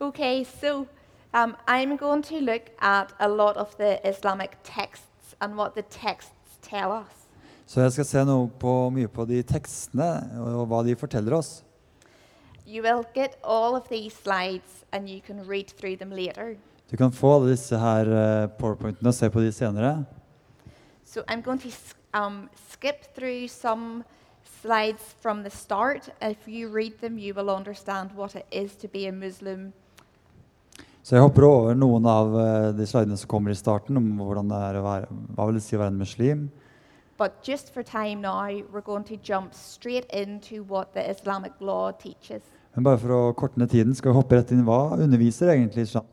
Okay, so I'm going to look at a lot of the Islamic texts and what the texts tell us. Så jeg skal se mye på de tekstene og hva de forteller oss. You will get all of these slides and you can read through them later. Du kan få alle disse her PowerPointene og se på de senere. So I'm going to skip through some slides from the start. If you read them, you will understand what it is to be a Muslim. Så jeg hopper over noen av de slidene som kommer i starten om hvordan det er hva vil det si å være en muslim. But just for time now, we're going to jump straight into what the Islamic law teaches. Men bare for å korte ned tiden skal vi hoppe rett inn. Hva underviser egentlig islam?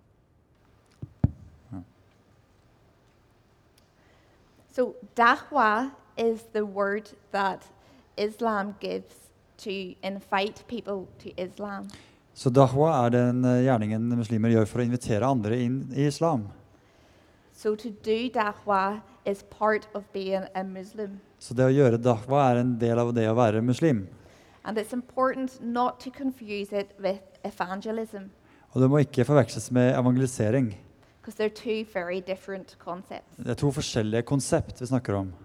So da'wah is the word that Islam gives to invite people to Islam. Så da'wah den gjerningen muslimer gjør for å invitere andre inn i islam. So to do da'wah is part of being a Muslim. Så det å gjøre da'wah en del av det å være muslim. And it's important not to confuse it with evangelism, Og det må ikke forveksles med evangelisering. because they're two very different concepts. Det 2 forskjellige konsept vi snakker om.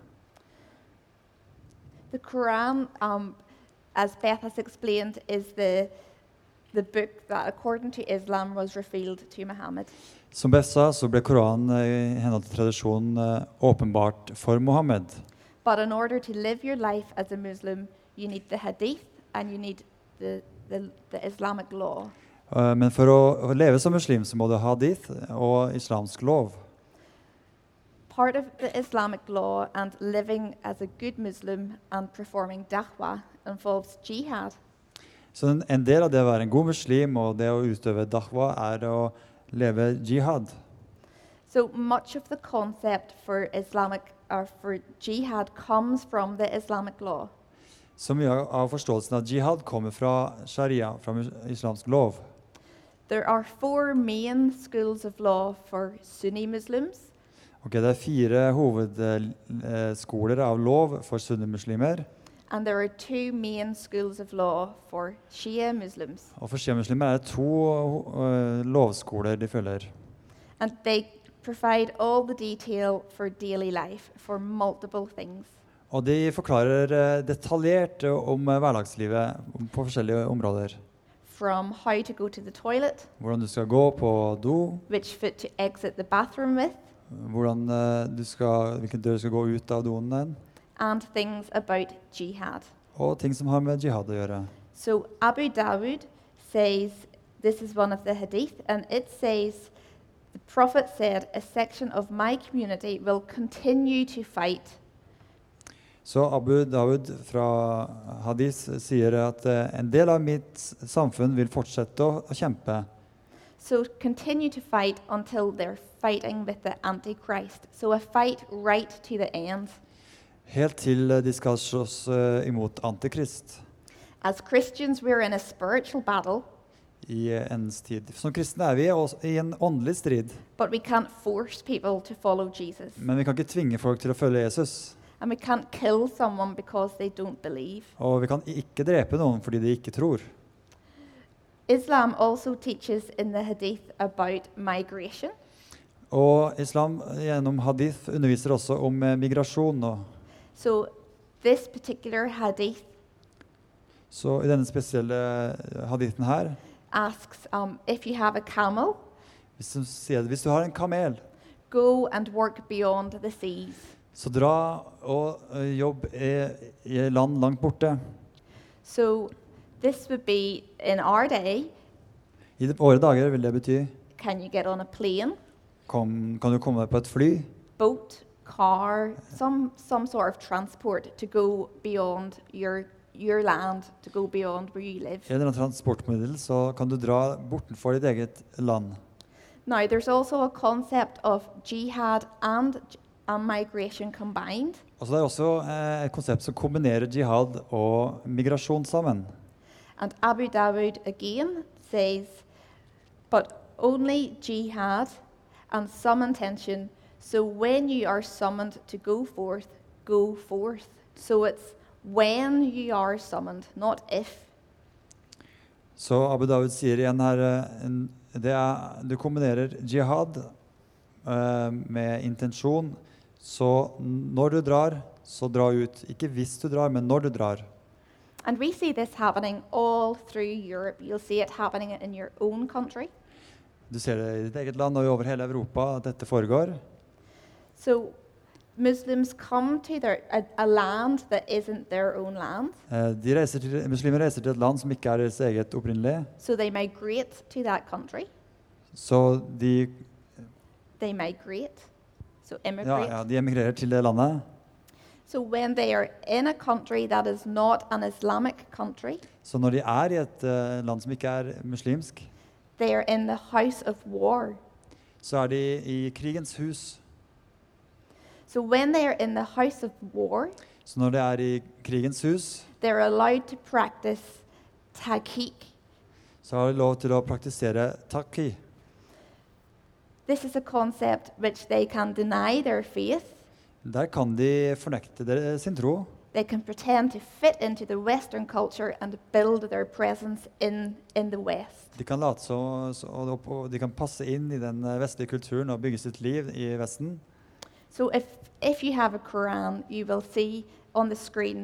The Quran, as Beth has explained, is the book that, according to Islam, was revealed to Muhammad. Som Beth sa, så ble Koranen i henhold til tradisjonen åpenbart for Mohammed. But in order to live your life as a Muslim, you need the hadith and you need the Islamic law. Men for å leve som muslim så må du ha hadith og islamsk lov. Part of the Islamic law and living as a good Muslim and performing da'wah involves jihad. Så en del av det å være en god muslim og det å utøve da'wah er å leve jihad. So much of the concept for jihad comes from the Islamic law. Så mye av forståelsen av jihad kommer fra sharia, fra islamsk lov. There are 4 main schools of law for Sunni Muslims. Okay, det 4 hovedskoler av lov for sunnimuslimer. And there are 2 main schools of law for Shia Muslims. Og for shia-muslimer er det 2 lovskoler de følger. And they provide all the detail for daily life, for multiple things. Og de forklarer detaljert om hverdagslivet på forskjellige områder. From how to go to the toilet, Hvordan du skal gå på do, which foot to exit the bathroom with, hvilken dør du skal gå ut av doen din, and things about jihad. og ting som har med jihad å gjøre. So Abu Dawud says, this is one of the hadith, and it says, the Prophet said, a section of my community will continue to fight. Så Abu Dawud fra Hadith sier at en del av mitt samfunn vil fortsette å kjempe. So continue to fight until they're fighting with the Antichrist. So a fight right to the end. Helt til de skal slåss imot Antikrist As Christians, we're in a spiritual battle, i endens tid. Som kristne er vi i en åndelig strid, but we can't force people to follow Jesus. men vi kan ikke tvinge folk til å følge Jesus. And we can't kill someone because they don't believe. Og vi kan ikke drepe noen fordi de ikke tror. Islam also teaches in the hadith about migration. Og islam gjennom hadith underviser også om migrasjon. So this particular hadith Så i denne spesielle hadithen her, asks if you have a camel, hvis du har en kamel, go and work beyond the seas. så dra og jobb i land langt borte. So this would be in our day, I våre dager vil det bety, can you get on a plane, kan du komme deg på et fly, boat, car, some sort of transport to go beyond your land, to go beyond where you live. I en transportmiddel så kan du dra bortenfor ditt eget land. Now there's also a concept of jihad and migration combined. Og så det også et konsept som kombinerer jihad og migrasjon sammen. And Abu Dawud again says, but only jihad and some intention, so when you are summoned to go forth, go forth. So it's when you are summoned, not if. Så Abu David sier igjen her, du kombinerer jihad med intensjon. Så når du drar, så dra ut. Ikke hvis du drar, men når du drar. And we see this happening all through Europe. You'll see it happening in your own country. Du ser det i ditt eget land og over hele Europa at dette foregår. So Muslims come to a land that isn't their own land. Muslimer reiser til et land som ikke er deres eget opprinnelig. So they migrate to that country. Så de migrate. So immigrate. de emigrerer til det landet. So when they are in a country that is not an Islamic country, Så når de er i et land som ikke er muslimsk, they are in the house of war. så er de i krigens hus. So when they are in the house of war, Så når de er i krigens hus, they're allowed to practice taqiq. så har de lov til å praktisere taqi. This is a concept which they can deny their faith. Der kan de fornekte sin tro. They can pretend to fit into the Western culture and build their presence in the West. De kan late og de kan passe inn i den vestlige kulturen og bygge sitt liv i Vesten. So if you have a Quran, you will see on the screen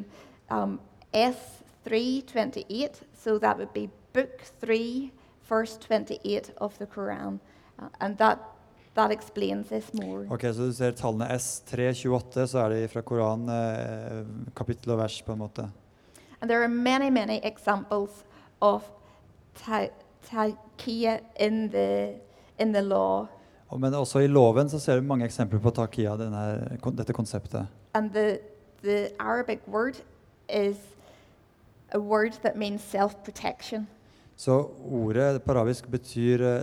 S328. So that would be book 3, verse 28 of the Quran. And that explains this more. Ok, så du ser tallene S328, så er det fra Koran, kapittel og vers på en måte. And there are many, many examples of taqiyya in the law. Men også i loven så ser du mange eksempler på taqiyya, dette konseptet. And the Arabic word is a word that means self-protection. Så ordet på arabisk betyr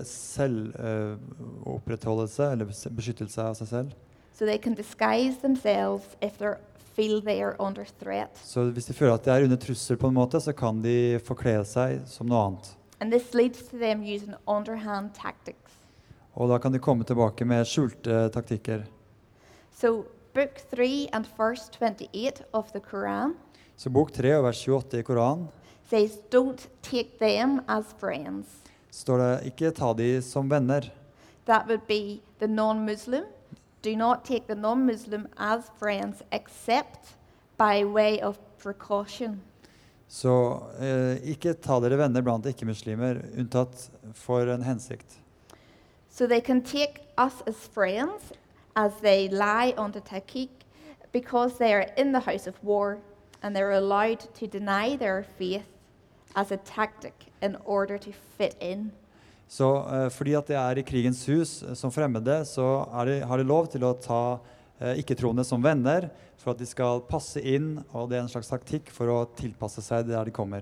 selvopprettholdelse, eller beskyttelse av seg selv. So they can disguise themselves if they feel they are under threat. Så hvis de føler at de er under trussel på en måte, så kan de forkle seg som noe annet. And this leads to them using underhand tactics. Og da kan de komme tilbake med skjulte taktikker. So book 3 and verse 28 of the Quran Så bok 3 og vers 28 i Koran says, don't take them as friends. står det, ikke ta de som venner. That would be the non-Muslim. Do not take the non-Muslim as friends except by way of precaution. Så ikke ta dere venner blant ikke-muslimer, unntatt for en hensikt. So they can take us as friends as they lie under taqiq because they are in the house of war and they're allowed to deny their faith as a tactic in order to fit in. Så fordi at det er i krigens hus som fremmede, så har de lov til å ta ikke-troende som venner for at de skal passe inn, og det er en slags taktikk for å tilpasse seg der de kommer.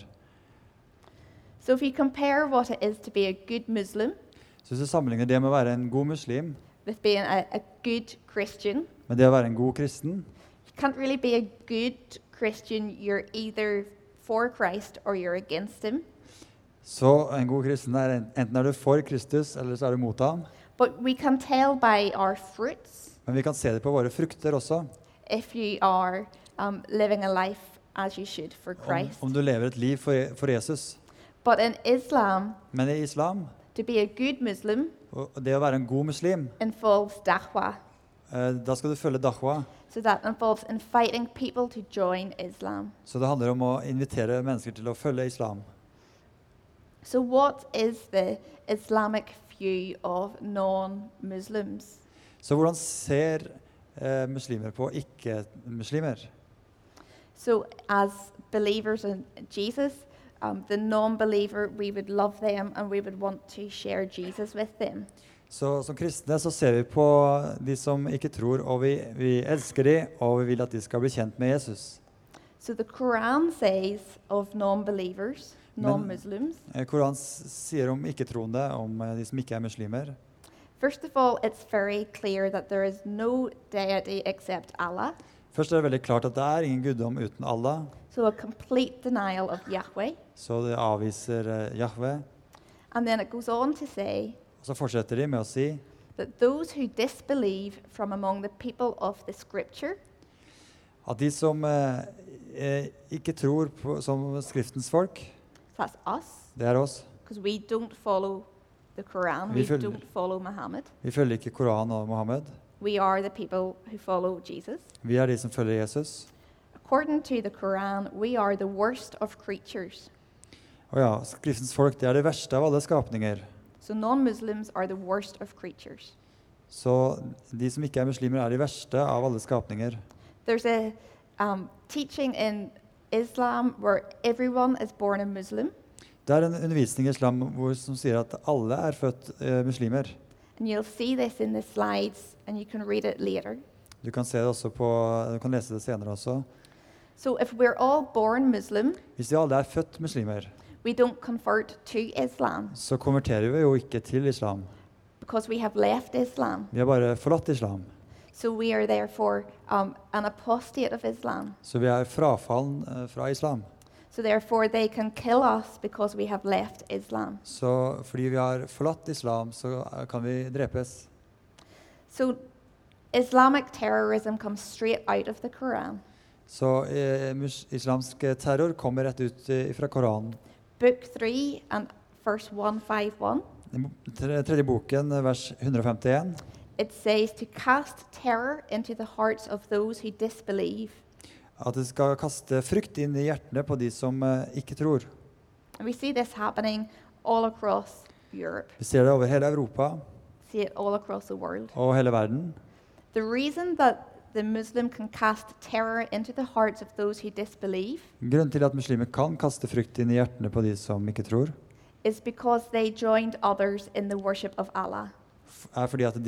So if you compare what it is to be a good Muslim Så hvis du sammenligner det med å være en god muslim, with being a good Christian, med det å være en god kristen, you can't really be a good Christian. You're either for Christ or you're against him. så en god kristen enten er du for Kristus, eller så er du mot ham. But we can tell by our fruits Men vi kan se det på våre frukter også. if you are living a life as you should for Christ. Om du lever et liv for Jesus. But in Islam, Men i islam, to be a good Muslim og det å være en god muslim, involves da'wah. da skal du følge da'wah. So that involves inviting people to join Islam. Så det handler om å invitere mennesker til å følge islam. So what is the Islamic view of non-Muslims? Så hvordan ser muslimer på ikke-muslimer? So as believers in Jesus, the non-believer, we would love them and we would want to share Jesus with them. Så som kristne så ser vi på de som ikke tror, og vi elsker de, og vi vil at de skal bli kjent med Jesus. So the Quran says of non-believers, non-Muslims, Koran sier om ikke-troende, om de som ikke er muslimer. first of all, it's very clear that there is no deity except Allah. Først er det veldig klart at det er ingen guddom uten Allah, So a complete denial of Yahweh. så det avviser Jahve. And then it goes on to say Og så fortsetter de med å si that those who disbelieve from among the people of the scripture, at de som ikke tror på, som skriftens folk, that's us, det er oss, because we don't follow the Quran. Vi We følger- don't follow Muhammad. Vi følger ikke Koran og Mohammed. We are the people who follow Jesus. Vi er de som følger Jesus. According to the Quran, we are the worst of creatures. Og ja, skriftens folk, det er det verste av alle skapninger. So non-Muslims are the worst of creatures. Så de som ikke er muslimer, er de verste av alle skapninger. There's a teaching in Islam where everyone is born a Muslim, Det er en undervisning i islam som sier at alle er født muslimer. and you'll see this in the slides, and you can read it later. Du kan se det også du kan lese det senere også. So if we're all born Muslim, Hvis vi alle er født muslimer, we don't convert to Islam så konverterer vi jo ikke til islam. because we have left Islam. Vi har bare forlatt islam. So we are therefore an apostate of Islam. Så vi er frafallen fra islam. So therefore they can kill us because we have left Islam. Så fordi vi har forlatt islam, så kan vi drepes. So Islamic terrorism comes straight out of the Quran. Så islamsk terror kommer rett ut fra Koranen. Book 3 and verse 151. I tredje boken, vers 151, It says to cast terror into the hearts of those who disbelieve. at det skal kaste frykt inn i hjertene på de som ikke tror. And we see this happening all across Europe. Vi ser det over hele Europa See it all across the world. og hele verden. The reason that the Muslim can cast terror into the hearts of those who disbelieve Grunnen til at muslimer kan kaste frykt inn i hjertene på de som ikke tror, is because they joined others in the worship of Allah. er fordi at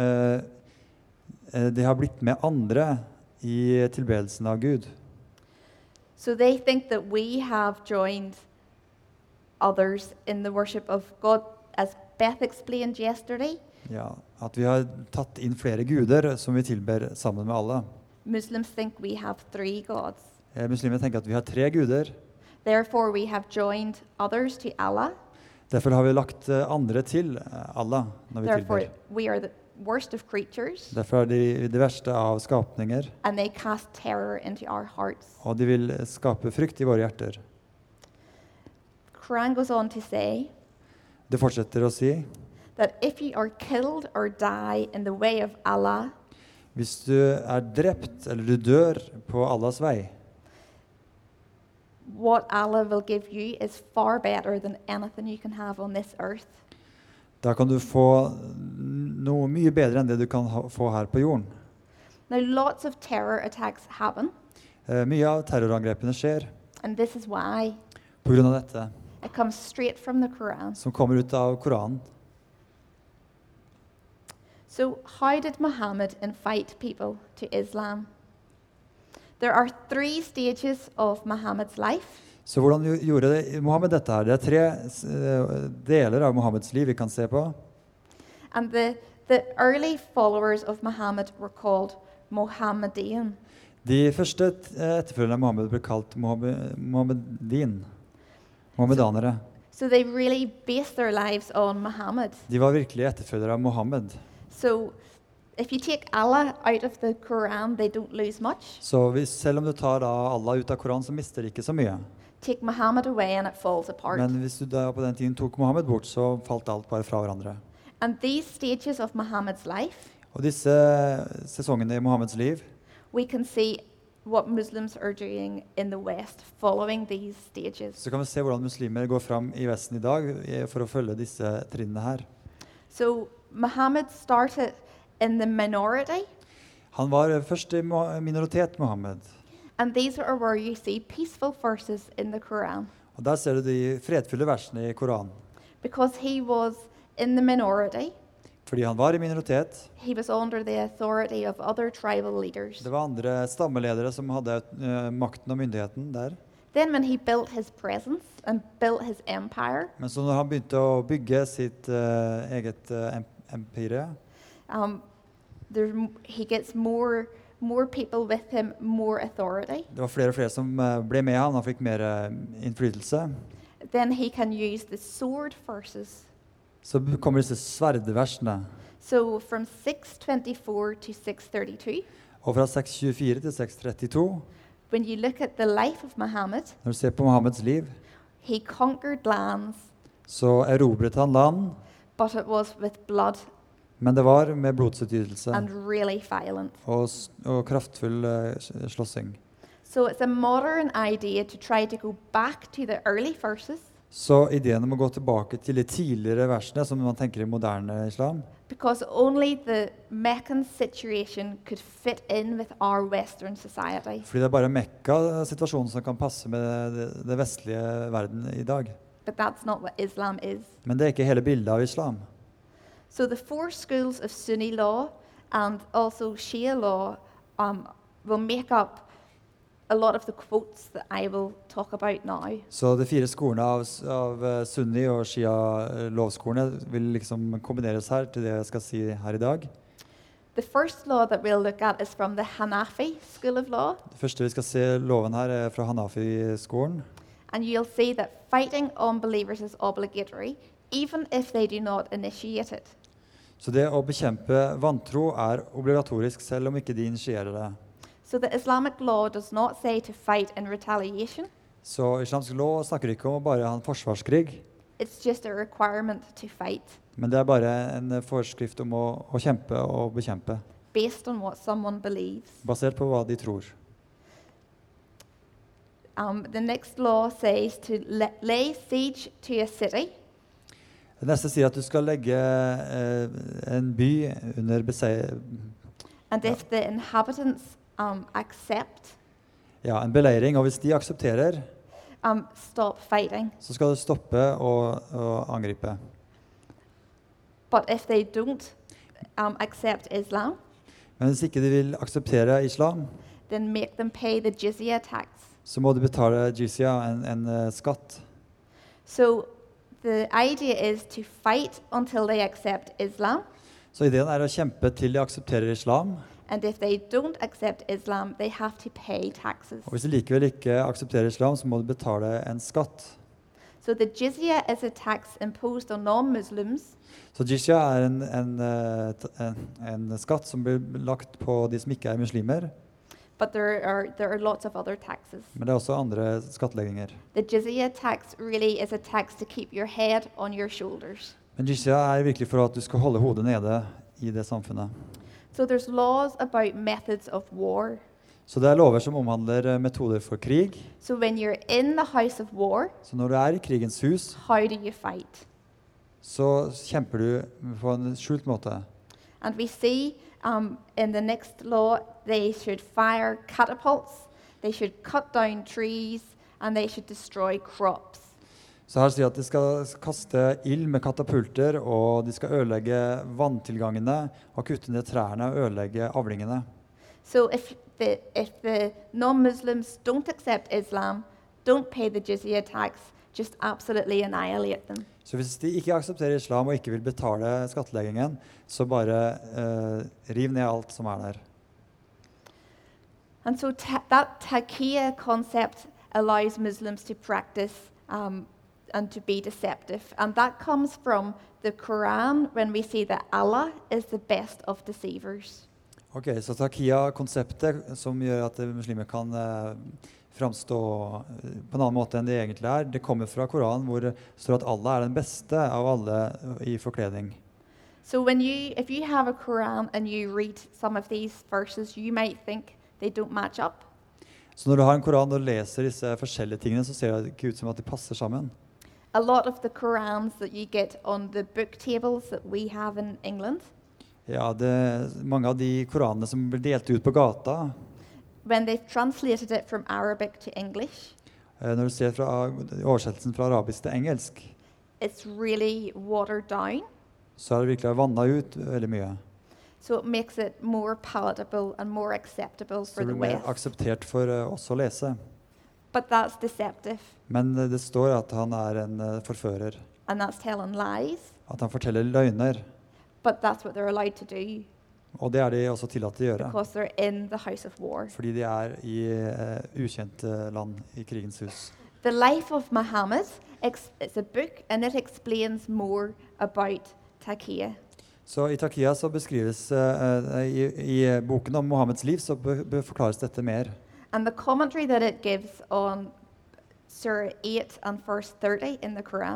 de har blitt med andre i tilbedelsen av Gud. So they think that we have joined others in the worship of God, as Beth explained yesterday. Ja, at vi har tatt inn flere guder som vi tilber sammen med alle. Muslims think we have 3 gods. Muslimer tenker at vi har 3 guder. Therefore, we have joined others to Allah. Derfor har vi lagt andre til Allah når vi Therefore, tilber. we are the worst of creatures, Derfor er de det verste av skapninger, and they cast terror into our hearts. og de vil skape frykt i våre hjerter. Quran goes on to say Det fortsetter å si, that if you are killed or die in the way of Allah, hvis du er drept eller du dør på Allahs vei, what Allah will give you is far better than anything you can have on this earth. da kan du få noe mye bedre enn det du kan få her på jorden. Now, lots of terror attacks happen, Mye av terrorangrepene skjer and this is why. på grunn av dette, It comes straight from the Quran. som kommer ut av Koranen. So, how did Muhammad invite people to Islam? There are 3 stages of Muhammad's life. Så hvordan gjorde Mohammed dette her? Det er 3 deler av Mohammeds liv vi kan se på. And the early followers of Muhammad were called Mohammedan. De første etterfølgerne av Mohammed ble kalt mohammedanere. So they really based their lives on Muhammad. De var virkelig etterfølgere av Mohammed. So if you take Allah out of the Quran, they don't lose much. Så selv om du tar da Allah ut av Koranen, så mister de ikke så mye. Take Muhammad away and it falls apart. Men hvis du da på den tiden tok Mohammed bort, så falt alt bare fra hverandre. And these stages of Muhammad's life, Og disse sesongene i Mohammeds liv, we can see what Muslims are doing in the West following these stages. så kan vi se hvordan muslimer går fram i Vesten i dag for å følge disse trinnene her. So Muhammad started in the minority, Han var først i minoritet, Mohammed. and these are where you see peaceful verses in the Quran. Og der ser du de fredfulle versene i Koranen. Because he was in the minority, Fordi han var i minoritet. he was under the authority of other tribal leaders. Det var andre stammeledere som hadde makten og myndigheten der. Then when he built his presence and built his empire, Men så når han begynte å bygge sitt eget empire, he gets more people with him, more authority. det var flere og flere som ble med han fikk mer innflytelse. Then he can use the sword verses. Så kommer disse sverdversene. So from 624 to 632, Og fra 624 til 632, when you look at the life of Muhammad, når du ser på Mohammeds liv, he conquered lands, Så erobret han land, but it was with blood men det var med blodsutgytelse and really violent. og kraftfull slåssing. So it's a modern idea to try to go back to the early verses Så ideen om å gå tilbake til de tidligere versene, som man tenker i moderne islam, because only the Meccan situation could fit in with our Western society. fordi det er bare Mekka-situasjonen som kan passe med det vestlige verden i dag. But that's not what Islam is. Men det er ikke hele bildet av islam. So the four schools of Sunni law and also Shia law will make up a lot of the quotes that I will talk about now. Så de 4 skolene av sunni og shia-lovskolene vil liksom kombineres her til det jeg skal si her i dag. The first law that we'll look at is from the Hanafi school of law. Det første vi skal se loven her er fra Hanafi-skolen. And you'll see that fighting unbelievers is obligatory, even if they do not initiate it. Så det å bekjempe vantro er obligatorisk, selv om ikke de initierer det. So the Islamic law does not say to fight in retaliation. Så islamsk lov snakker ikke om å bare ha en forsvarskrig, It's just a requirement to fight men det er bare en forskrift om å kjempe og bekjempe, based on what someone believes. basert på hva de tror. The next law says to lay siege to a city Det neste sier at du skal legge en by under and if the inhabitants accept, en beleiring, og hvis de aksepterer, stop fighting. så skal du stoppe å angripe. But if they don't accept Islam, Men hvis ikke de vil akseptere islam, then make them pay the jizya tax. så må du betale jizya, en skatt. So the idea is to fight until they accept Islam, Så ideen er å kjempe til de aksepterer islam, and if they don't accept Islam, they have to pay taxes. og hvis de likevel ikke aksepterer islam, så må du betale en skatt. So the jizya is a tax imposed on non-Muslims, Så jizya er en skatt som blir lagt på de som ikke er muslimer, but there are lots of other taxes. men det er også andre skattlegginger. The jizya tax really is a tax to keep your head on your shoulders. Men jizya er virkelig for at du skal holde hodet nede i det samfunnet. So there's laws about methods of war. Så det er lover som omhandler metoder for krig. So when you're in the house of war, Så når du er i krigens hus, how do you fight? så kjemper du på en skjult måte. And we see in the next law, they should fire catapults, they should cut down trees, and they should destroy crops. Så her sier at de skal kaste ild med katapulter, og de skal ødelegge vanntilgangene, og kutte ned trærne og ødelegge avlingene. So if the non-Muslims don't accept Islam, don't pay the jizya tax, just absolutely annihilate them. Så hvis de ikke aksepterer islam og ikke vil betale skattleggingen, så bare riv ned alt som er der. And so that taqiyya concept allows Muslims to practice and to be deceptive. And that comes from the Quran when we see that Allah is the best of deceivers. Ok, så taqiyya-konseptet som gjør at muslimer kan framstå på en annen måte enn det egentlig er, det kommer fra Koranen, hvor det står at Allah er den beste av alle i forkledning. So if you have a Quran and you read some of these verses, you might think they don't match up. Så når du har en Koran og leser disse forskjellige tingene, så ser det ikke ut som at de passer sammen. A lot of the Qurans that you get on the book tables that we have in England, Ja, mange av de koranene som blir delt ut på gata, when they've translated it from Arabic to English, når du ser fra oversettelsen fra arabisk til engelsk, it's really watered down. så er det virkelig vannet ut veldig mye. So it makes it more palatable and more acceptable Så for det the blir mer West. akseptert for oss å lese. But that's deceptive, Men det står at han er en forfører, and that's telling lies, at han forteller løgner, but that's what they're allowed to do og det er de også tillatt til å gjøre, because they're in the house of war. fordi de er i ukjente land i krigens hus. The Life of Muhammad, it's a book, and it explains more about taqiyya. Så i Taqiyya så beskrives, i boken om Mohammeds liv, så forklares dette mer. And the commentary that it gives on Surah 8 and verse 30 in the Quran,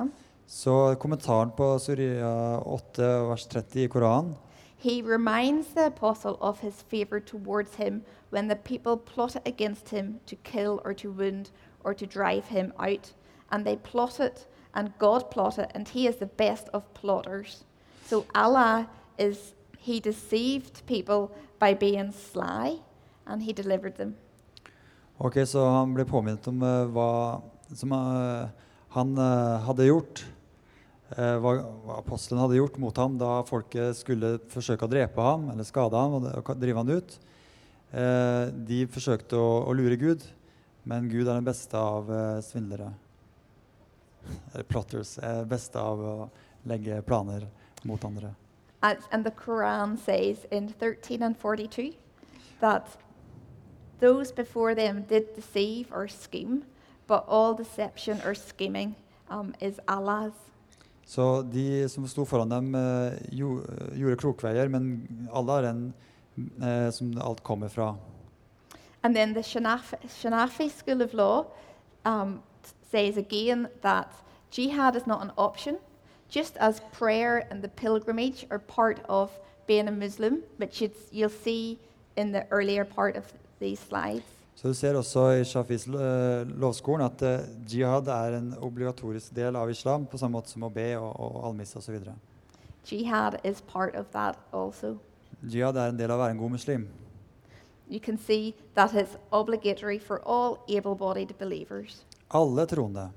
Så kommentaren på Surah 8, vers 30 i Koranen, he reminds the apostle of his favor towards him when the people plotted against him to kill or to wound or to drive him out. And they plotted, and God plotted, and he is the best of plotters. So Allah he deceived people by being sly, and he delivered them. Ok, så han ble påminnet om hva som han hadde gjort, hva apostelen hadde gjort mot ham da folket skulle forsøke å drepe ham eller skade ham og drive han ut. De forsøkte å lure Gud, men Gud er den beste av svindlere. Eller plotters, beste av å legge planer mot andre. And the Quran says in 13 and 42 that those before them did deceive or scheme, but all deception or scheming is Allah's. Så de som sto foran dem gjorde krokveier, men Allah er den som alt kommer fra. And then the Shanafi school of law says again that jihad is not an option, just as prayer and the pilgrimage are part of being a Muslim, which you'll see in the earlier part of these slides. Så du ser også i Shafis lovskolen at jihad er en obligatorisk del av islam, på samme måte som å be og almisse og så videre. Jihad is part of that also. Jihad er en del av å være en god muslim. You can see that it's obligatory for all able-bodied believers. Alle troende.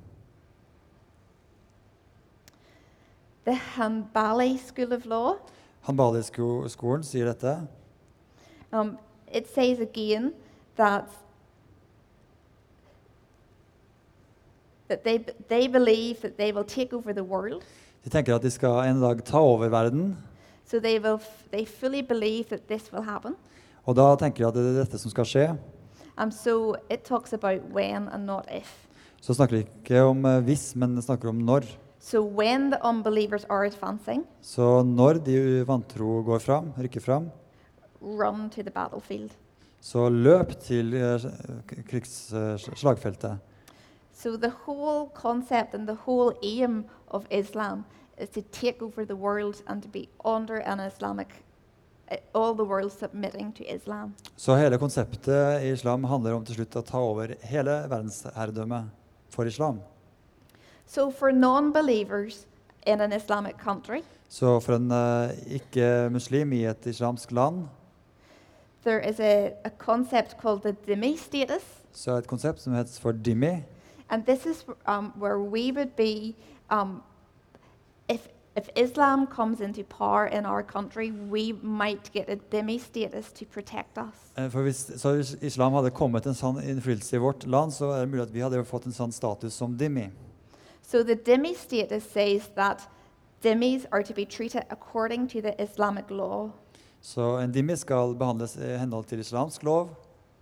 The Hanbali School of Law, Hanbali-skolen sier dette. It says again that they believe that they will take over the world. De tenker at de skal en dag ta over verden, So they fully believe that this will happen. og da tenker de at det er dette som skal skje. So it talks about when and not if. Så snakker de ikke om hvis, men de snakker om når. So when the unbelievers are advancing, Så når de vantro går fram, rykker fram, run to the battlefield. så løp til slagfeltet. So the whole concept and the whole aim of Islam is to take over the world and to be under an Islamic, all the world submitting to Islam. Så hele konseptet i islam handler om til slutt å ta over hele verdensherredømmet for islam. So for non-believers in an Islamic country, Så for en ikke-muslim i et islamsk land, there is a concept called the dhimmi status. så er et konsept som heter for dhimmi. And this is where we would be, if Islam comes into power in our country, we might get a dhimmi status to protect us. For hvis islam hadde kommet en sånn innflytelse i vårt land, så er det mulig at vi hadde fått en sånn status som dhimmi. So the dhimmi status says that dhimmis are to be treated according to the Islamic law. Så en dhimmi skal behandles i henhold til islamsk lov,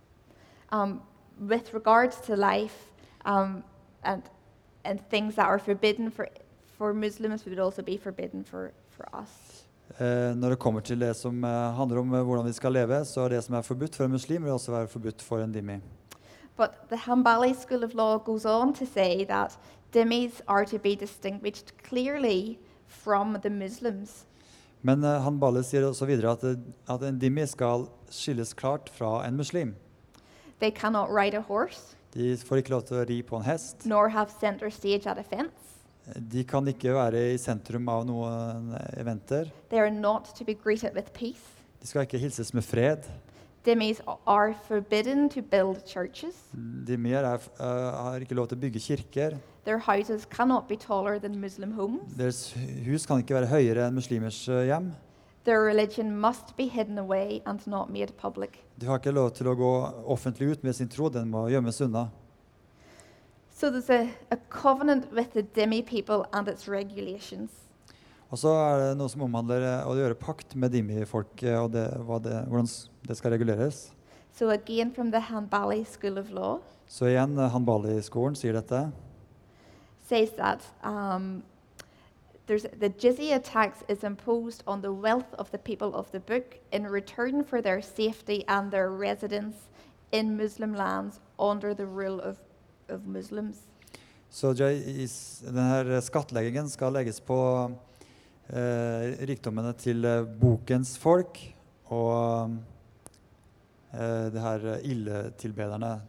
With regards to life and things that are forbidden for Muslims would also be forbidden for us. Når det kommer til det som handler om hvordan vi skal leve, så er det som er forbudt for en muslim, vil også være forbudt for en dhimmi. But the Hanbali school of law goes on to say that dhimmis are to be distinguished clearly from the Muslims. Men Hanbali sier også videre at en dhimmi skal skilles klart fra en muslim. They cannot ride a horse, De får ikke lov til å ri på en hest. nor have center stage at events. De kan ikke være i sentrum av noen eventer. They are not to be greeted with peace. De skal ikke hilses med fred. Dhimmis are forbidden to build churches. Dhimmier har ikke lov til å bygge kirker. Their houses cannot be taller than Muslim homes. Deres hus kan ikke være høyere enn muslimers hjem. Their religion must be hidden away and not made public. De har ikke lov til å gå offentlig ut med sin tro, den må gjemmes unna. So there's a covenant with the dhimmi people and its regulations. Og så er det noe som omhandler å gjøre pakt med dhimmi-folk, og hvordan det skal reguleres. So again from the Hanbali School of Law, Så igjen, Hanbali-skolen sier dette. says that the jizya tax is imposed on the wealth of the people of the book in return for their safety and their residence in Muslim lands under the rule of Muslims. Så denne skattleggingen skal legges på rikdommene til bokens folk og det her illetilbederne,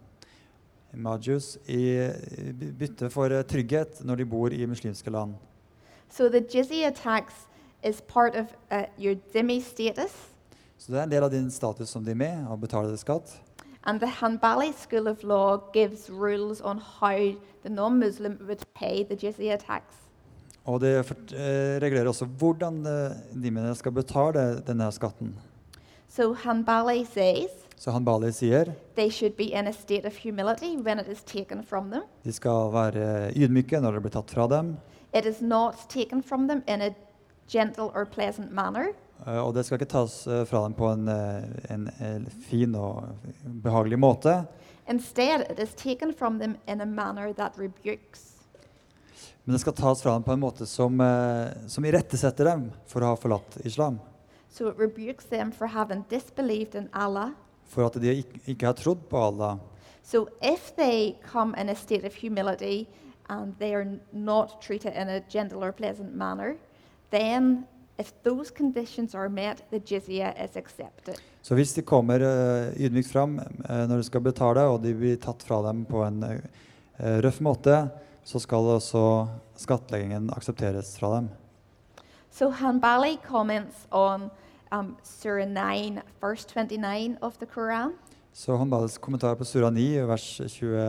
Majus, i bytte for trygghet når de bor i muslimske land. So the jizya tax is part of your dhimmi status, Så det en del av din status som dhimmi, å betale skatt. and the Hanbali school of law gives rules on how the non-Muslim would pay the jizya tax. Og det regulerer også hvordan dhimmiene skal betale denne skatten. So Hanbali says Så Hanbali sier they should be in a state of humility when it is taken from them. de skal være ydmyke når det blir tatt fra dem, It is not taken from them in a gentle or pleasant manner, og det skal ikke tas fra dem på en fin og behagelig måte. instead it is taken from them in a manner that rebukes. Men det skal tas fra dem på en måte som irettesetter dem for å ha forlatt islam. So it rebukes them for having disbelieved in Allah. For at de ikke har trodd på Allah. So if they come in a state of humility and they are not treated in a gentle or pleasant manner, then if those conditions are met, the jizya is accepted. Så hvis de kommer ydmykt fram når de skal betale, og de blir tatt fra dem på en røff måte, så skal også skattleggingen aksepteres fra dem. So Hanbali comments on Surah 9, verse 29 of the Quran. Så Hanbalis kommentar på Surah 9, vers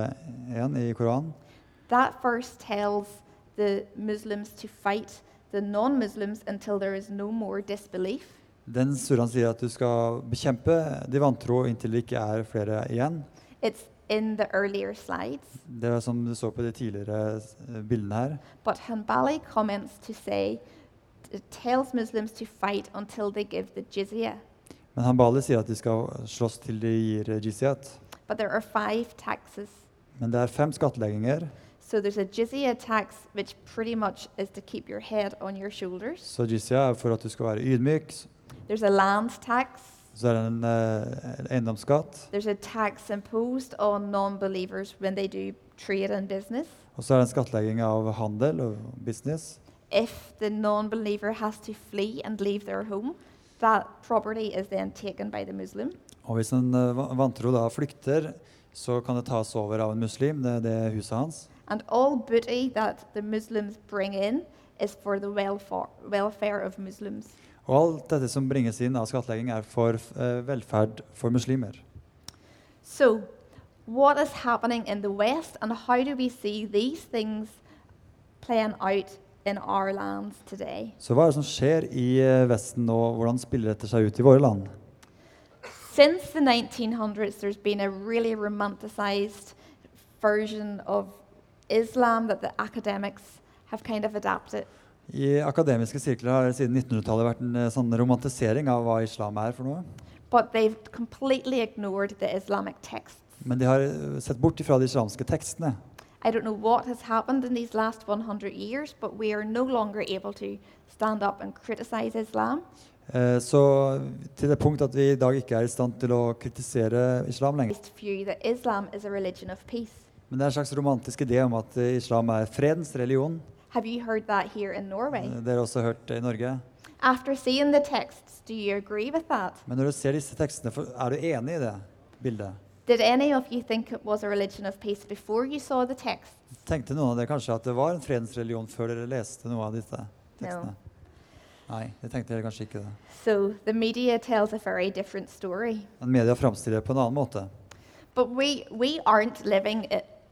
21 i Koranen. That verse tells the Muslims to fight the non-Muslims until there is no more disbelief. Den suraen sier at du skal bekjempe de vantro inntil det ikke er flere igjen. It's in the earlier slides. Det er som du så på de tidligere bildene her. But Hanbali comments to say it tells Muslims to fight until they give the jizya. Men Hanbali sier at de skal slåss til de gir jizyat. But there are 5 taxes. Men det er 5 skattlegginger. So there's a jizya tax, which pretty much is to keep your head on your shoulders. Så jizya er for at du skal være ydmyk. There's a land tax. Så er det en eiendomsskatt. There's a tax imposed on non-believers when they do trade and business. Og så er det en skattlegging av handel og business. If the non-believer has to flee and leave their home, that property is then taken by the Muslim. Og hvis en vantro da flykter, så kan det tas over av en muslim, det er huset hans. And all booty that the Muslims bring in is for the welfare of Muslims. Og alt dette som bringes inn av skattlegging er for velferd for muslimer. So, what is happening in the West, and how do we see these things playing out in our lands today? Så hva er det som skjer i Vesten nå? Hvordan spiller dette seg ut i våre land? Since the 1900s, there's been a really romanticized version of Islam that the academics have kind of adapted. I akademiske sirkler har det siden 1900-tallet vært en sånn romantisering av hva islam er for noe. But they've completely ignored the Islamic texts. Men de har sett bort ifra de islamske tekstene. I don't know what has happened in these last 100 years, but we are no longer able to stand up and criticize Islam. Så til det punkt at vi i dag ikke er i stand til å kritisere islam lenger. View that Islam is a religion of peace. Men det er en slags romantisk idé om at islam er fredens religion. Have you heard that here in Norway? Det har også hørt i Norge. After seeing the texts, do you agree with that? Men når du ser disse tekstene, er du enig i det bildet? Did any of you think it was a religion of peace before you saw the text? Tenkte noen av dere kanskje at det var en fredens religion før dere leste noe av disse tekstene? Nei, det tenkte dere kanskje ikke det. So the media tells a very different story. Men media framstiller det på en annen måte. But we aren't living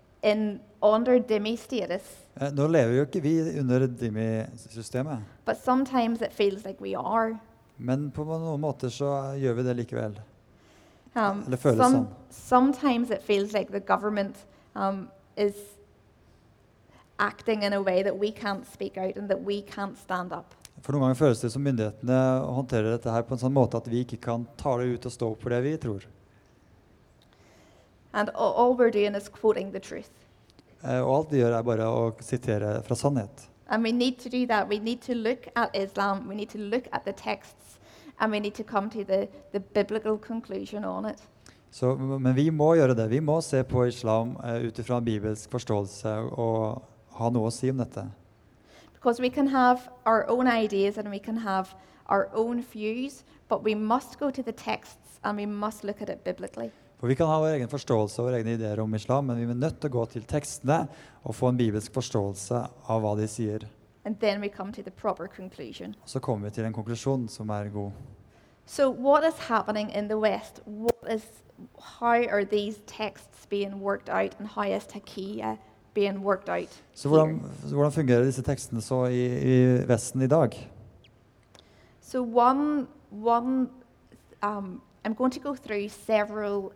under dhimmi status. Nå lever jo ikke vi under dhimmi-systemet. But sometimes it feels like we are. Men på noen måter så gjør vi det likevel. Eller føles sånn. Sometimes it feels like the government is acting in a way that we can't speak out and that we can't stand up. For noen ganger føles det som myndighetene håndterer dette her på en sånn måte at vi ikke kan tale ut og stå opp for det vi tror. And all we're doing is quoting the truth. Og alt vi gjør er bare å sitere fra sannhet. And we need to do that. We need to look at Islam. We need to look at the texts. And we need to come to the biblical conclusion on it. Men vi må gjøre det. Vi må se på islam ut ifra en bibelsk forståelse og ha noe å si om dette. Because we can have our own ideas and we can have our own views, but we must go to the texts and we must look at it biblically. For vi kan ha vår egen forståelse og våre egne ideer om islam, men vi er nødt til å gå til tekstene og få en bibelsk forståelse av hva de sier. And then we come to the proper conclusion. Og så kommer vi til en konklusjon som er god. So what is happening in the West? How are these texts being worked out, and how is Takia being worked out? Så hvordan fungerer disse tekstene så i Vesten i dag? So I'm going to go through several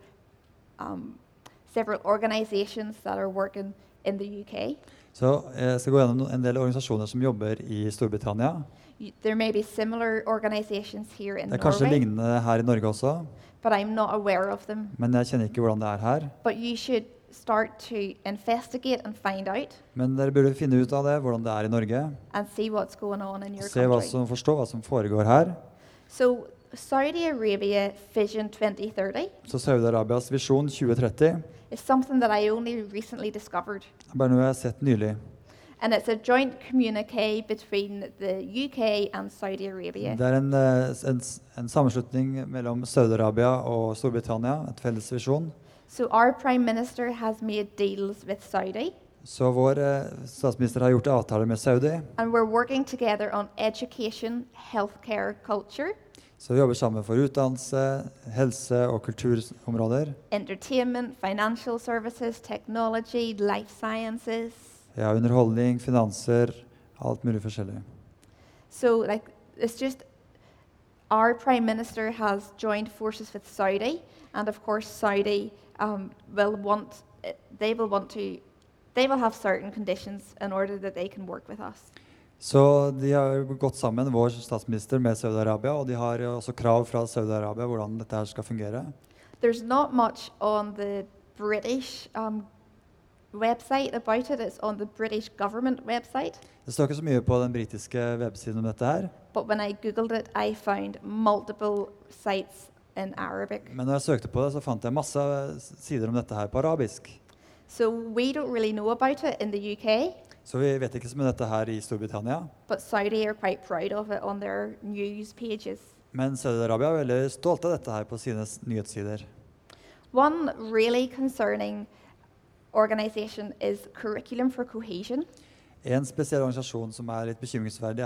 organizations that are working in the UK. Så jeg skal gå gjennom en del organisasjoner som jobber i Storbritannia. There may be similar organizations here in Det er kanskje Norway, lignende her i Norge også, but I'm not aware of them. men jeg kjenner ikke hvordan det er her. But you should start to investigate and find out Men dere burde finne ut av det, hvordan det er i Norge. and see what's going on in your Se forstå hva som foregår her. So Saudi Arabia Vision 2030 Så Saudi-Arabias visjon 2030 is something that I only recently discovered. er bare noe jeg har sett nylig. And it's a joint communique between the UK and Saudi Arabia. Det er en sammenslutning mellom Saudi-Arabia og Storbritannia, et felles visjon. So our Prime Minister has made deals with Saudi, Så vår statsminister har gjort avtaler med Saudi. and we're working together on education, healthcare, culture, Så vi jobber sammen for utdannelse, helse og kulturområder. entertainment, financial services, technology, life sciences. Ja, underholdning, finanser, alt mulig forskjellig. So it's just our Prime Minister has joined forces with Saudi, and of course Saudi they will have certain conditions in order that they can work with us. Så de har gått sammen, vår statsminister med Saudi-Arabia, og de har også krav fra Saudi-Arabia hvordan dette her skal fungere. There's not much on the British website about it. It's on the British government website. Det står ikke så mye på den britiske websiden om dette her, But when I googled it, I found multiple sites in Arabic. men når jeg søkte på det, så fant jeg masse sider om dette her på arabisk. So we don't really know about it in the UK, Så vi vet ikke så mye om dette her i Storbritannia, but Saudi are quite proud of it on their news pages. men Saudi-Arabia er veldig stolt av dette her på sine nyhetssider. One really concerning organization is Curriculum for Cohesion. En spesiell organisasjon som er litt bekymringsverdig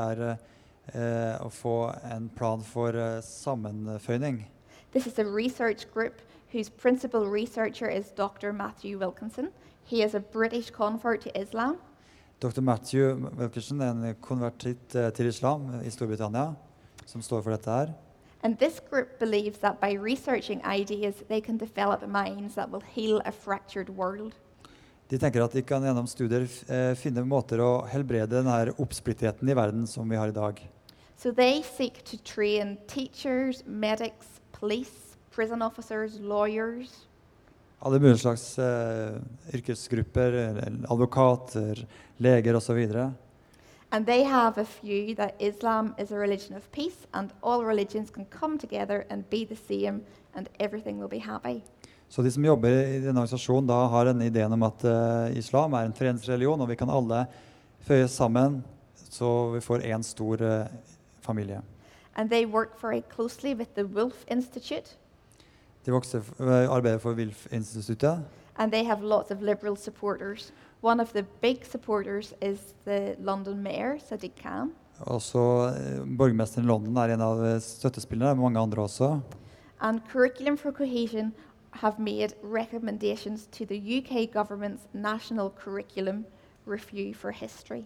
er å få en plan for sammenføyning. This is a research group whose principal researcher is Dr. Matthew Wilkinson. He is a British convert to Islam. Dr. Matthew Wilkinson er en konvertitt til islam i Storbritannia, som står for dette her. And this group believes that by researching ideas, they can develop minds that will heal a fractured world. De tenker at de kan gjennom studier finne måter å helbrede denne oppsplittheten i verden som vi har i dag. So they seek to train teachers, medics, police, prison officers, lawyers, Alle mulige slags yrkesgrupper, advokater, leger osv. and they have a view that Islam is a religion of peace and all religions can come together and be the same and everything will be happy. Så de som jobber i denne organisasjonen da har denne ideen om at islam er en fredensreligion, og vi kan alle føyes sammen så vi får en stor familie. And they work very closely with the Wolf Institute, De arbeider for Wilf-instituttet, and they have lots of liberal supporters. One of the big supporters is the London Mayor, Sadiq Khan. også borgermesteren i London er en av støttespillerne, mange andre også. And Curriculum for Cohesion have made recommendations to the UK government's National Curriculum Review for History.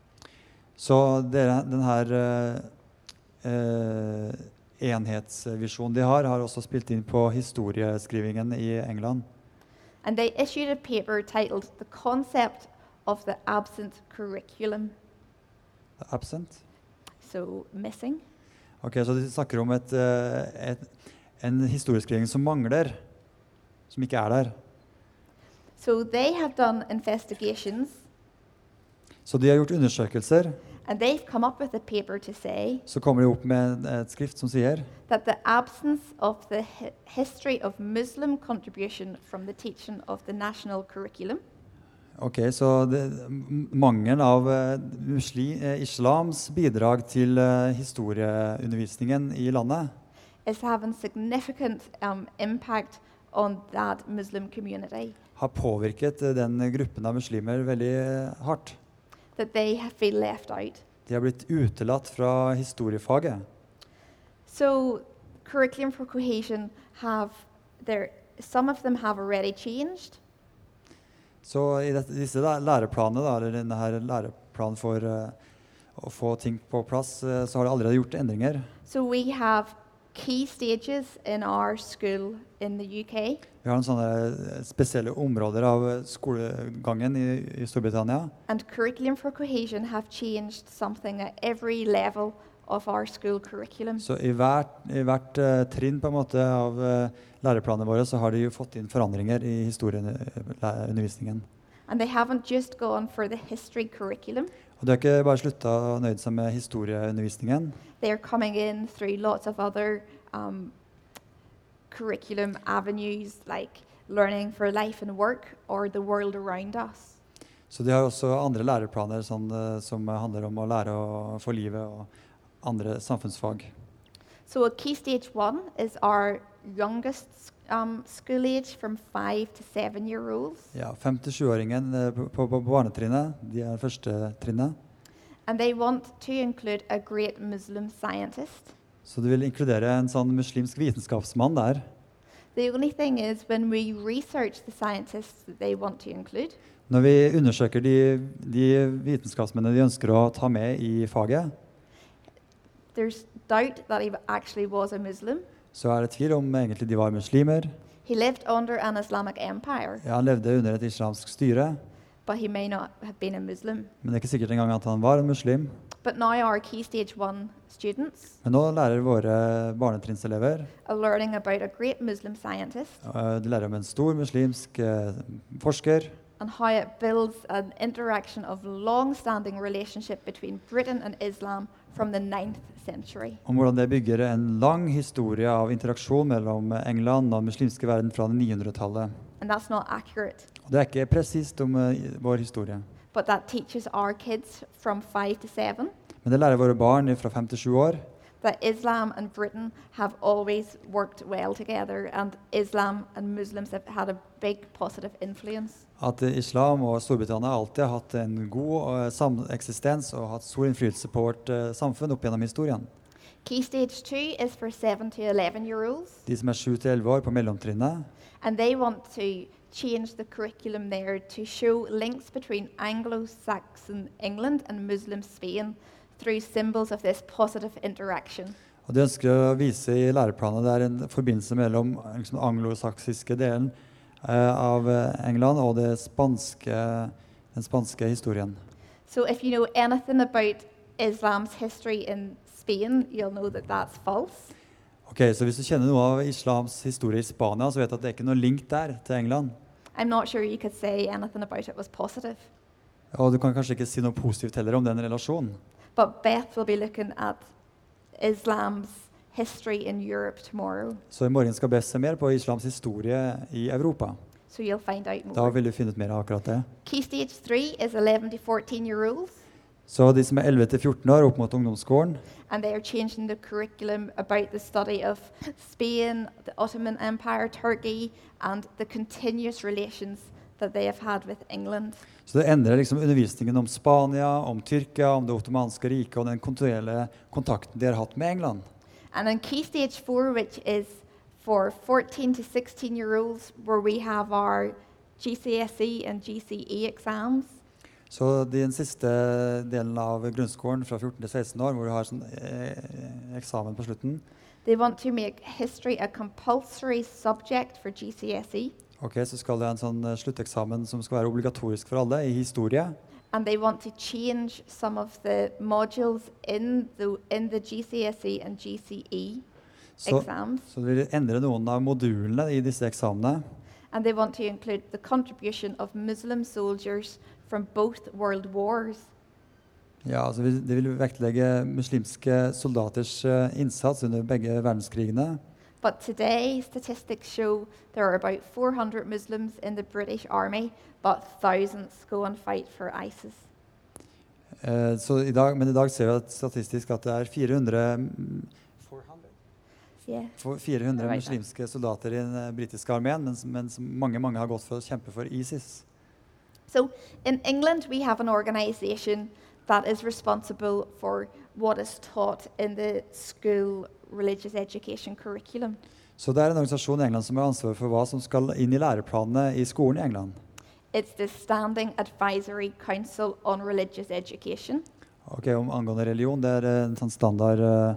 Så denne enhetsvisjonen de har også spilt inn på historieskrivingen i England. And they issued a paper titled The Concept of the Absent Curriculum, Absent? so missing. Ok, så de snakker om en historieskriving som mangler, som ikke er der. So they have done investigations, Så de har gjort undersøkelser, and they've come up with a paper to say så kommer de opp med et skrift som sier that the absence of the history of Muslim contribution from the teaching of the national curriculum Ok, så mangelen av islams bidrag til historieundervisningen i landet is having significant impact on that Muslim community, har påvirket den gruppen av muslimer veldig hardt. that they feel left out. De har blitt utelatt fra historiefaget. So, curriculum for cohesion some of them have already changed. Så i disse læreplanene, eller denne her læreplanen for å få ting på plass, så har de allerede gjort endringer. So we have key stages in our school in the UK. Vi har sånne spesielle områder av skolegangen i Storbritannia. And curriculum for cohesion have changed something at every level of our school curriculum. Så i hvert trinn på en måte av læreplanene våre så har de jo fått inn forandringer i historieundervisningen. And they haven't just gone for the history curriculum. Og de har ikke bare sluttet å nøye seg med historieundervisningen. They're coming in through lots of other curriculum avenues like learning for life and work or the world around us. Så de har også andre læreplaner som handler om å lære for livet og andre samfunnsfag. So a key stage 1 is our youngest school age from 5 to 7-year-olds. Ja, 5-7-åringen på barnetrinnet, de er første trinnet. And they want to include a great Muslim scientist. Så de vil inkludere en sånn muslimsk vitenskapsmann der. The only thing is when we research the scientists that they want to include, Når vi undersøker de vitenskapsmennene de ønsker å ta med i faget, there's doubt that he actually was a Muslim. så er det tvil om egentlig de var muslimer. He lived under an Islamic empire, Ja, han levde under et islamsk styre, but he may not have been a Muslim. men det er ikke sikkert engang at han var en muslim. But now our key stage 1 students Men nå lærer våre barnetrinselever, are learning about a great Muslim scientist de lærer om en stor muslimsk forsker, and how it builds an interaction of long-standing relationship between Britain and Islam from the 9th century. om hvordan det bygger en lang historie av interaksjon mellom England og den muslimske verden fra 900-tallet. And that's not accurate. Og det er ikke presist om vår historie. But that teaches our kids from 5 to 7 Men det lærer våre barn fra 5 til 7 år, that Islam and Britain have always worked well together, and Islam and Muslims have had a big positive influence. at islam og Storbritannia alltid har hatt en god sameksistens og hatt stor innflytelse på vårt samfunn opp gjennom historien. Key stage 2 is for 7 to 11-year-olds, De som er 7 til 11 år på mellomtrinnet, and they want to change the curriculum there to show links between Anglo-Saxon England and Muslim Spain through symbols of this positive interaction. og de ønsker å vise i læreplanen det er en forbindelse mellom liksom, anglosaksiske delen av England og den spanske historien. So if you know anything about Islam's history in Spain, you'll know that that's false. Ok, så hvis du kjenner noe av islams historie i Spania, så vet du at det er ikke noe link der til England. I'm not sure you could say anything about it was positive. Og du kan kanskje ikke si noe positivt heller om den relasjonen. But Beth will be looking at Islam's history in Europe tomorrow, Så i morgen skal Beth se mer på islams historie i Europa. so you'll find out Da more. vil du finne ut mer av akkurat det. Key stage 3 is 11 to 14-year-olds, Så de som er 11 til 14 år opp mot ungdomsskolen, and they are changing the curriculum about the study of Spain, the Ottoman Empire, Turkey, and the continuous relations that they have had with England. så det endrer liksom undervisningen om Spania, om Tyrkia, om det ottomanske riket og den kontinuerlige kontakten de har hatt med England. And in Key Stage 4, which is for 14 to 16-year-olds, where we have our GCSE and GCE exams, Så den siste delen av grunnskolen fra 14 til 16 år, hvor du har sånn, eksamen på slutten, they want to make history a compulsory subject for GCSE, ok, så skal det ha en sånn slutteksamen som skal være obligatorisk for alle i historie. and they want to change some of the modules in the GCSE and GCE Så, exams, så det vil endre noen av modulene i disse eksamene. and they want to include the contribution of Muslim soldiers from both world wars. Ja, altså det vil vektlegge muslimske soldaters innsats under begge verdenskrigene. But today, statistics show there are about 400 Muslims in the British Army, but thousands go and fight for ISIS. Men i dag ser vi at statistisk at det er 400 Yeah. 400 Right. muslimske soldater i den britiske armeen, mens mange har gått for å kjempe for ISIS. So in England, we have an organisation that is responsible for what is taught in the school religious education curriculum. Så det er en organisasjon i England som har ansvar for hva som skal inn i læreplanene i skolen i England. It's the Standing Advisory Council on Religious Education. Ok, angående religion, det er en sånn standard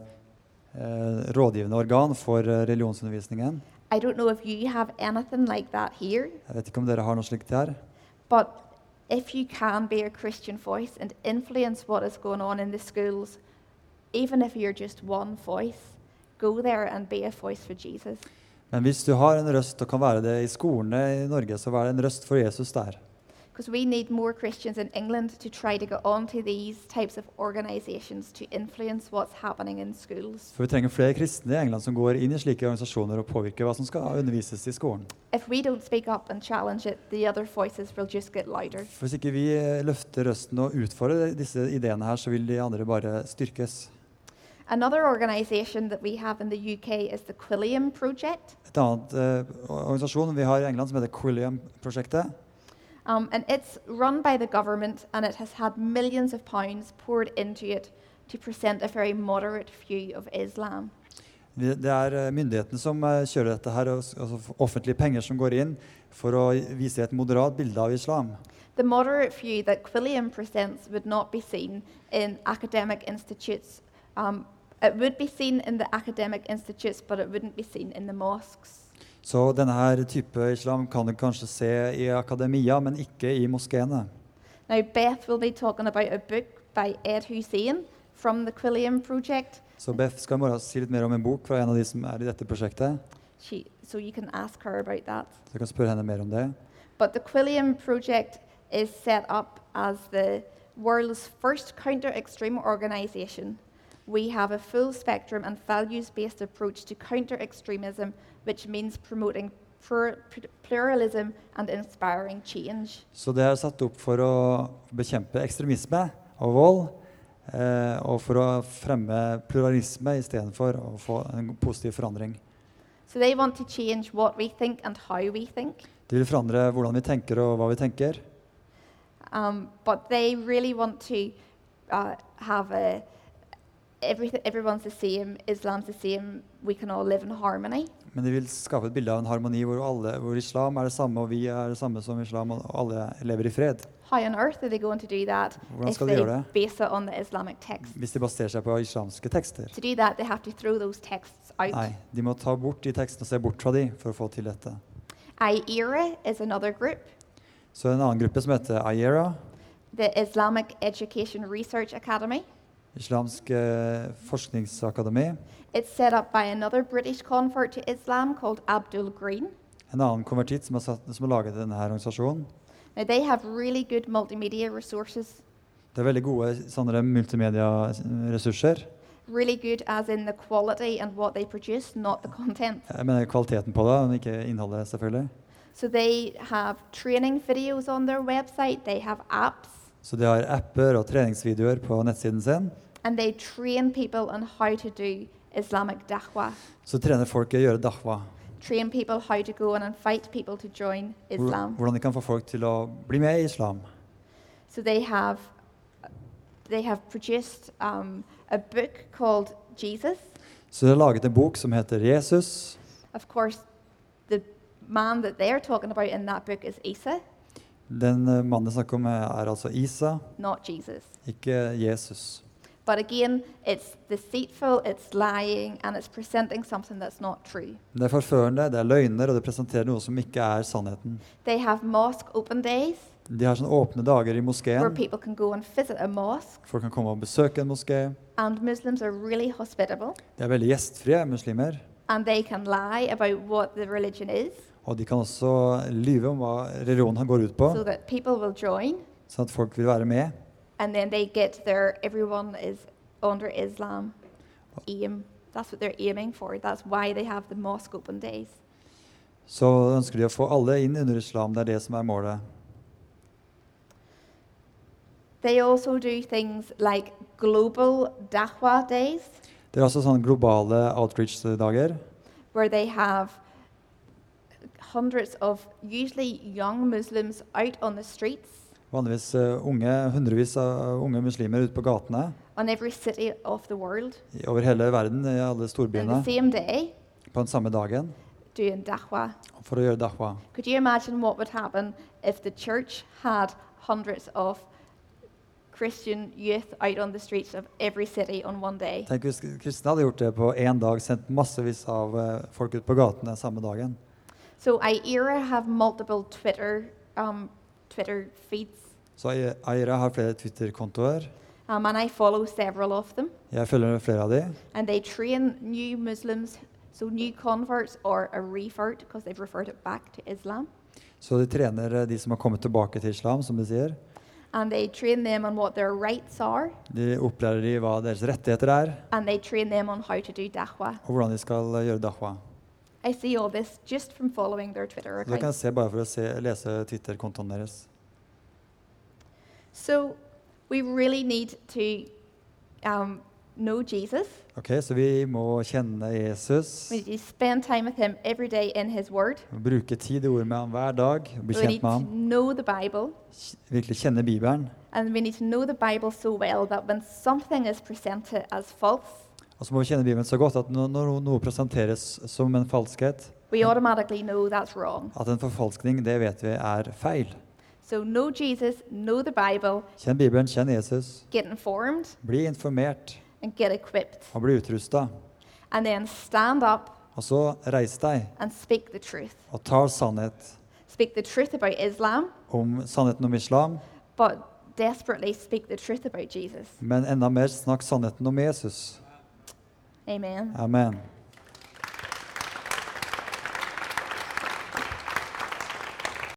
rådgivende organ for religionsundervisningen. I don't know if you have anything like that here, Jeg vet ikke om dere har noe slikt her. but if you can be a Christian voice and influence what is going on in the schools, even if you're just one voice, go there and be a voice for Jesus. Men hvis du har en røst og kan være det i skolene i Norge, så vær det en røst for Jesus der. Because we need more Christians in England to try to get onto these types of organisations to influence what's happening in schools. For vi trenger flere kristne i England som går inn i slike organisasjoner og påvirker hva som skal undervises i skolen. If we don't speak up and challenge it, the other voices will just get louder. For hvis ikke vi løfter røsten og utfordrer disse ideene her, så vil de andre bare styrkes. Another organisation that we have in the UK is the Quilliam Project. Et annet organisasjon vi har i England som heter Quilliam-prosjektet. And it's run by the government, and it has had millions of pounds poured into it to present a very moderate view of Islam. Det er myndighetene som kjører dette her, altså offentlige penger som går inn for å vise et moderat bilde av islam. The moderate view that Quilliam presents would not be seen in academic institutes. It would be seen in the academic institutes, but it wouldn't be seen in the mosques. Så denne her type islam kan du kanskje se i akademia, men ikke i moskeene. Now, Beth will be talking about a book by Ed Hussein from the Quilliam Project. Så Beth skal i morgen si litt mer om en bok fra en av de som er i dette prosjektet. So you can ask her about that. Så jeg kan spørre henne mer om det. But the Quilliam Project is set up as the world's first counter-extreme organisation. We have a full spectrum and values-based approach to counter-extremism, which means promoting pluralism and inspiring change. Så det er satt opp for å bekjempe ekstremisme og vold, og for å fremme pluralisme i stedet for å få en positiv forandring. So they want to change what we think and how we think. De vil forandre hvordan vi tenker og hva vi tenker. But they really want to have everyone's the same, Islam's the same, we can all live in harmony. Men de vil skape et bilde av en harmoni hvor islam er det samme, og vi er det samme som islam, og alle lever i fred. How on earth are they going to do that Hvordan if skal de they gjøre det? base it on the Islamic text? Hvis de baserer seg på islamske tekster. To do that, they have to throw those texts out. Nei, de må ta bort de tekstene og se bort fra de for å få til dette. IERA is another group, Så en annen gruppe som heter IERA, the Islamic Education Research Academy. Islamsk forskningsakademi. It's set up by another British convert to Islam called Abdul Green. En annen konvertitt som har laget denne her organisasjonen. Now, they have really good multimedia resources, Det er veldig gode sånne multimedia-ressurser. really good as in the quality and what they produce, not the content. Jeg mener kvaliteten på det, men ikke innholdet selvfølgelig. So they have training videos on their website, they have apps, Så de har apper og treningsvideoer på nettsiden sin. and they train people on how to do Islamic da'wah. Så trener folk i å gjøre dahwa. Train people how to go and invite people to join Islam. Hvordan de kan få folk til å bli med i islam. So they have produced a book called Jesus. Så de har laget en bok som heter Jesus. Of course, the man that they're talking about in that book is Isa, Den mannen jeg snakker om er altså Isa, not Jesus. ikke Jesus. But again, it's deceitful, it's lying, and it's presenting something that's not true. Det er forførende, det er løgner, og det presenterer noe som ikke er sannheten. They have mosque open days De har sånne åpne dager i where moskeen. people can go and visit a mosque, Folk kan komme og besøke en moské. and Muslims are really hospitable, De er veldig gjestfrie muslimer. and they can lie about what the religion is Og de kan også lyve om hva religionen går ut på, so that people will join, sånn at folk vil være med. and then they get everyone is under Islam aim. That's what they're aiming for. That's why they have the mosque open days. Så ønsker de å få alle inn under islam. Det er det som er målet. They also do things like global da'wah days, Det er også sånne globale outreach-dager, where they have hundreds of usually young Muslims out on the streets vanligvis hundrevis av unge muslimer ute på gatene on every city of the world over hele verden, i alle on the storbyene, same day på den samme dagen, doing da'wah. for å gjøre da'wah. Could you imagine what would happen if the church had hundreds of Christian youth out on the streets of every city on one day? Tenk hvis kristne hadde gjort det på en dag, sendt massevis av folk ut på gatene samme dagen. So IERA have multiple Twitter feeds, Så Aira har flere Twitter-kontoer. and I follow several of them. Jeg følger flere av de. And they train new Muslims, so new converts or a revert, because they've reverted back to Islam. Så de trener de som har kommet tilbake til islam, som de sier. And they train them on what their rights are, De opplærer de hva deres rettigheter er, and they train them on how to do da'wah. og hvordan de skal gjøre da'wah. I see all this just from following their Twitter Så det kan jeg accounts. se bare for å lese Twitter-kontoen deres. So we really need to know Jesus. Ok, så vi må kjenne Jesus, We need to spend time with him every day in his word. bruke tid i ordet med ham hver dag, og bli We need kjent med to ham, know the Bible. virkelig kjenne Bibelen. And we need to know the Bible so well that when something is presented as false, Og så må vi kjenne Bibelen så godt at når noe presenteres som en falskhet, we automatically know that's wrong. at en forfalskning, det vet vi er feil. So know Jesus, know the Bible, Kjenn Bibelen, kjenn Jesus, get informed, bli informert and get equipped. og bli utrustet. And then stand up Og så reis deg and speak the truth. og ta sannhet Speak the truth about Islam, om sannheten om islam, but desperately speak the truth about Jesus. men enda mer snakk sannheten om Jesus. Amen. Amen.